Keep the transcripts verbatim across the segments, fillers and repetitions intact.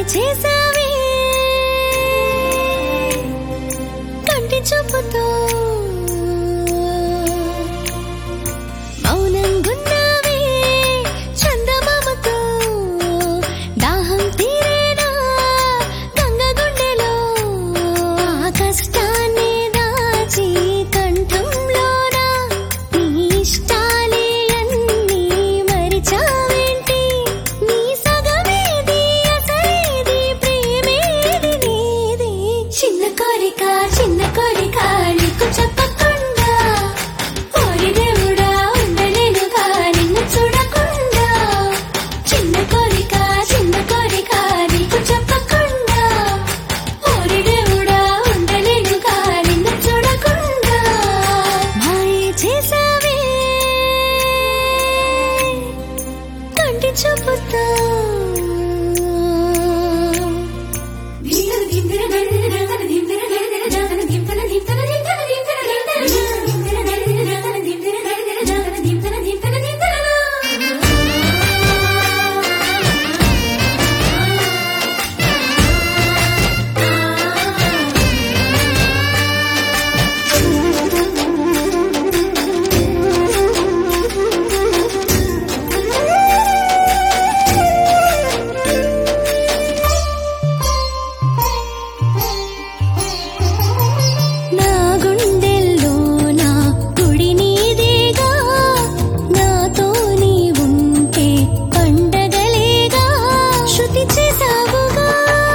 చేసావే కంటి చూపుతో మౌనంగున్నావే చందమామతో దాహం తీరేనా గంగ గుండెలో ఆ కష్టాన్ని దాచి కంఠంలోన నీ ఇష్టాలే అన్నీ మరిచావేంటి నీ సగమేది అసలేది ప్రేమేది నీది చిన్న కోరిక చిన్న కోరిక నీకు చెప్పకుండా ఓరి దేవుడా ఉండలేనుగా నిన్ను చూడకుండా చిన్న కోరిక చిన్న కోరిక నీకు చెప్పకుండా ఓరి దేవుడా ఉండలేనుగా నిన్ను చూడకుండా మాయ చేసావే కంటి చూపుతో నా గుండెల్లో నా గుడి నీదేగా నాతో నీ ఉంటే పండగలేగా శృతి చేసావుగా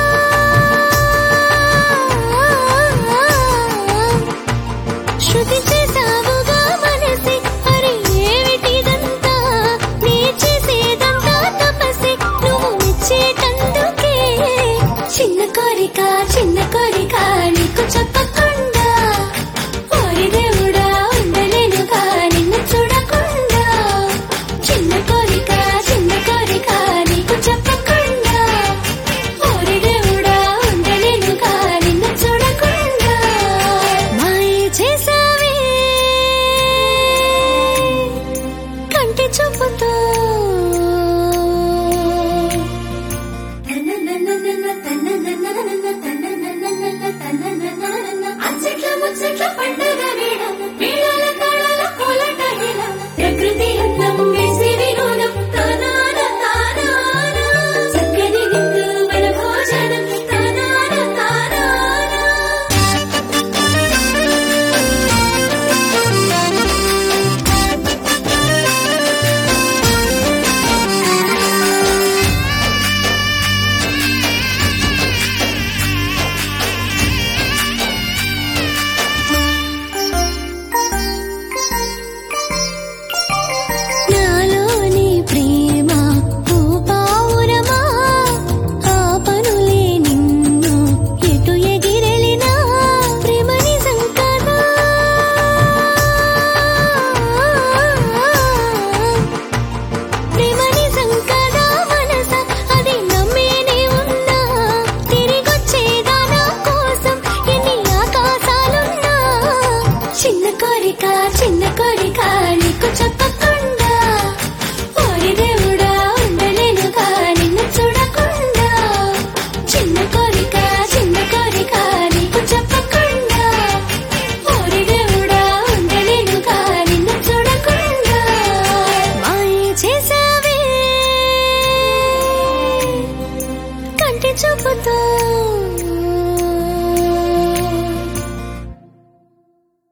శృతి చేసావుగా మనసి అరే ఏమిటిదంతా నీ చేసేదంతా తపసి నువ్వు ఇచ్చేటందుకే చిన్న కోరిక